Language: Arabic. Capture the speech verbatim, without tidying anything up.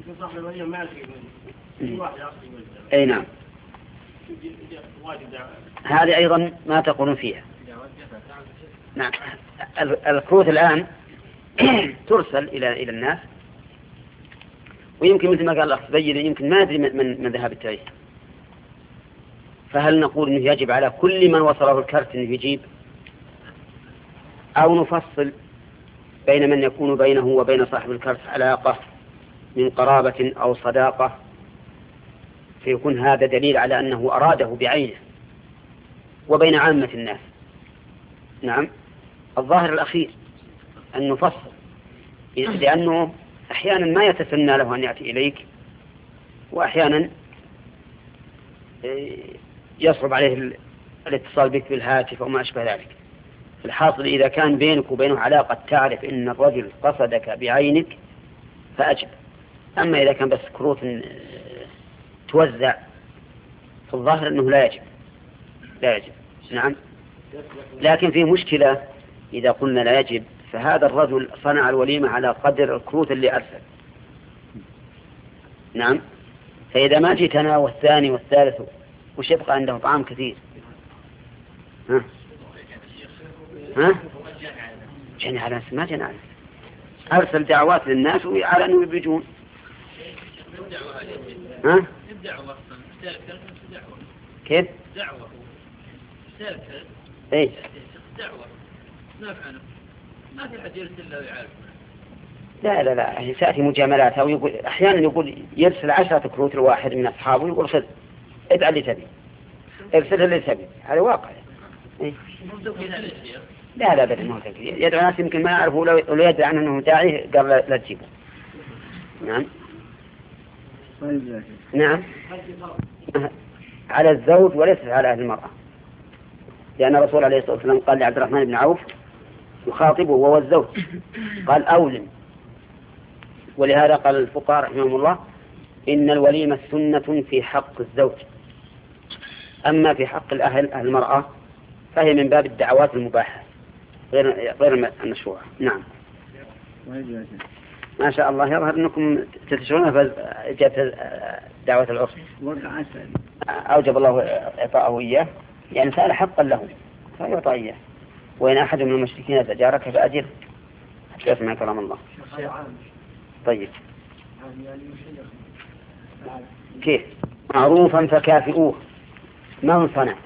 أي نعم. هذه أيضا ما تقولون فيها. نعم. الكروت الآن ترسل إلى إلى الناس، ويمكن مثل ما قال الأخ سبيل يمكن ما أدري من من ذهب التاريخ، فهل نقول إنه يجب على كل من وصله الكرت إنه يجيب، أو نفصل بين من يكون بينه وبين صاحب الكرت علاقة من قرابة أو صداقة، فيكون هذا دليل على أنه أراده بعينه، وبين عامة الناس؟ نعم، الظاهر الأخير أن نفصل، لأنه أحيانا ما يتسنى له أن يأتي إليك، وأحيانا يصعب عليه الاتصال بك بالهاتف وما أشبه ذلك. الحاصل إذا كان بينك وبينه علاقة تعرف أن الرجل قصدك بعينك فأجب. أما إذا كان بس كروت توزع في الظاهر أنه لا يجب لا يجب نعم. لكن في مشكلة، إذا قلنا لا يجب فهذا الرجل صنع الوليمة على قدر الكروت اللي أرسل. نعم. فإذا ما جيتنا والثاني والثالث وش يبقى عنده طعام كثير؟ ها ها جنى على نفسه، ما جنى على نفسه، أرسل دعوات للناس وعلى أنه يبيجون. ها كيف دعوة ايه دعوة ما فعله ما في حد يرسل له يعرف. لا لا لا تأتي مجاملات، أو يقول أحيانا يقول يرسل عشرة كروت لواحد من أصحابه يقول خذ ادع اللي تبي، ارسل اللي تبي، هذا واقع. إيه؟ لا لا بدل ما هو يدعو ناس يمكن ما يعرفوا، لو يدعي عنه أنه داعي قال لا تجيبه. نعم نعم على الزوج وليس على أهل المرأة، لأن الرسول عليه الصلاة والسلام قال لعبد الرحمن بن عوف يخاطبه وهو الزوج قال أولم. ولهذا قال الفقهاء رحمهم الله إن الوليمة سنة في حق الزوج، أما في حق الأهل أهل المرأة فهي من باب الدعوات المباحة غير غير المشروعة. نعم ما شاء الله. يظهر أنكم تتشعرون فجأة دعوة العرس أوجب الله إعطاءه إياه، يعني سأل حقا له فيعطى إياه. وإن أحد من المشركين استجارك فأجره حتى يسمع كلام الله. طيب كيف معروفا فكافئوه من صنع